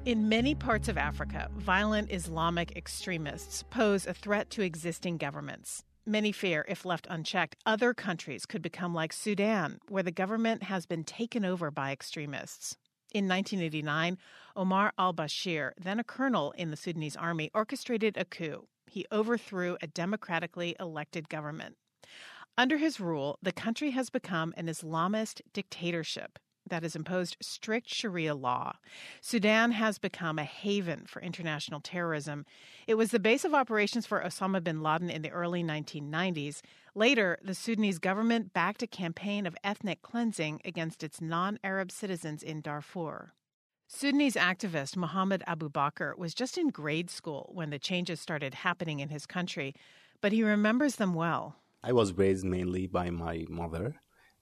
In many parts of Africa, violent Islamic extremists pose a threat to existing governments. Many fear, if left unchecked, other countries could become like Sudan, where the government has been taken over by extremists. In 1989, Omar al-Bashir, then a colonel in the Sudanese army, orchestrated a coup. He overthrew a democratically elected government. Under his rule, the country has become an Islamist dictatorship that has imposed strict Sharia law. Sudan has become a haven for international terrorism. It was the base of operations for Osama bin Laden in the early 1990s. Later, the Sudanese government backed a campaign of ethnic cleansing against its non-Arab citizens in Darfur. Sudanese activist Mohammed Abu Bakr was just in grade school when the changes started happening in his country, but he remembers them well. I was raised mainly by my mother,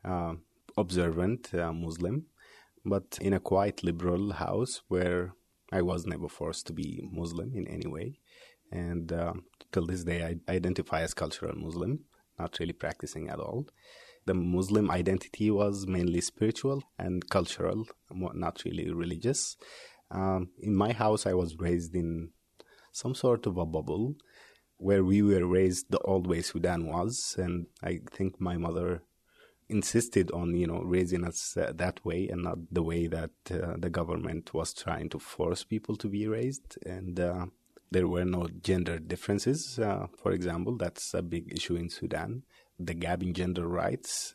observant Muslim, but in a quite liberal house where I was never forced to be Muslim in any way. And till this day, I identify as cultural Muslim, not really practicing at all. The Muslim identity was mainly spiritual and cultural, not really religious. In my house, I was raised in some sort of a bubble where we were raised the old way Sudan was. And I think my mother insisted on, raising us that way and not the way that the government was trying to force people to be raised. And there were no gender differences. For example, that's a big issue in Sudan. The gap in gender rights.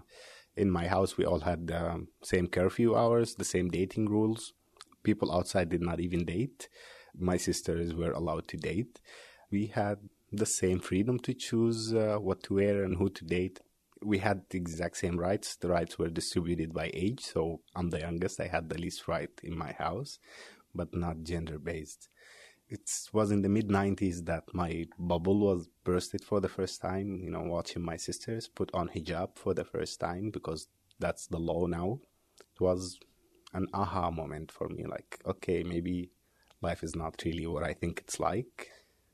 In my house, we all had the same curfew hours, the same dating rules. People outside did not even date. My sisters were allowed to date. We had the same freedom to choose what to wear and who to date. We had the exact same rights. The rights were distributed by age. So I'm the youngest. I had the least right in my house, but not gender-based. It was in the mid-90s that my bubble was bursted for the first time, watching my sisters put on hijab for the first time because that's the law now. It was an aha moment for me, like, okay, maybe life is not really what I think it's like.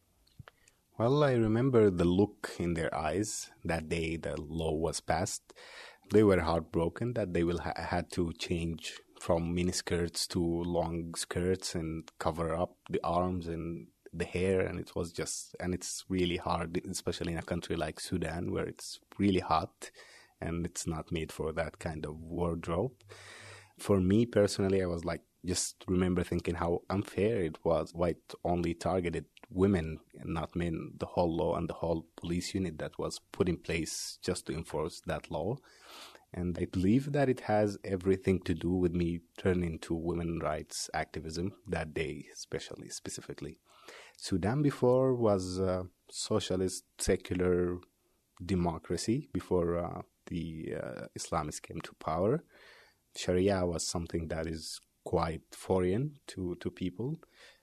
Well, I remember the look in their eyes that day the law was passed. They were heartbroken that they had to change from miniskirts to long skirts and cover up the arms and the hair. And it's really hard, especially in a country like Sudan where it's really hot and it's not made for that kind of wardrobe. For me personally, I was like, just remember thinking how unfair it was. Why it only targeted women and not men, the whole law and the whole police unit that was put in place just to enforce that law. And I believe that it has everything to do with me turning to women's rights activism that day, specifically. Sudan before was a socialist, secular democracy before the Islamists came to power. Sharia was something that is quite foreign to people.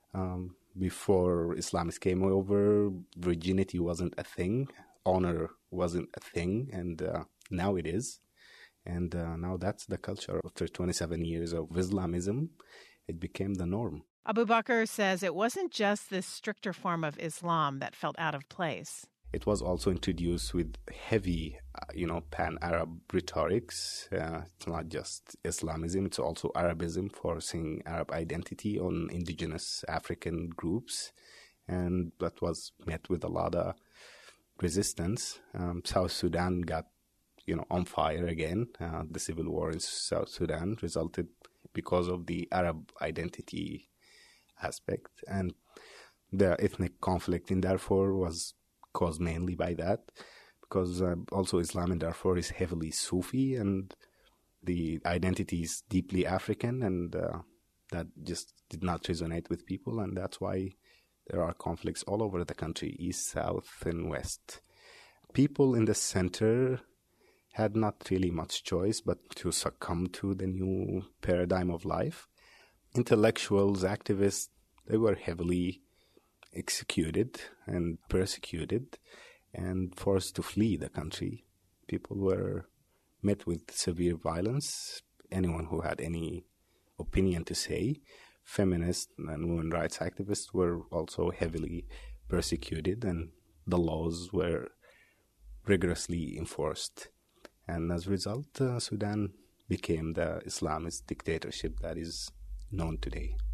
Before Islamists came over, virginity wasn't a thing, honor wasn't a thing, and now it is. And now that's the culture. After 27 years of Islamism, it became the norm. Abu Bakr says it wasn't just this stricter form of Islam that felt out of place. It was also introduced with heavy, pan-Arab rhetorics. It's not just Islamism, it's also Arabism, forcing Arab identity on indigenous African groups. And that was met with a lot of resistance. South Sudan got, on fire again. The civil war in South Sudan resulted because of the Arab identity aspect. And the ethnic conflict in Darfur was caused mainly by that, because also Islam in Darfur is heavily Sufi and the identity is deeply African, and that just did not resonate with people, and that's why there are conflicts all over the country, east, south, and west. People in the center had not really much choice but to succumb to the new paradigm of life. Intellectuals, activists, they were heavily executed and persecuted and forced to flee the country. People were met with severe violence. Anyone who had any opinion to say, feminists and women's rights activists were also heavily persecuted, and the laws were rigorously enforced. And as a result, Sudan became the Islamist dictatorship that is known today.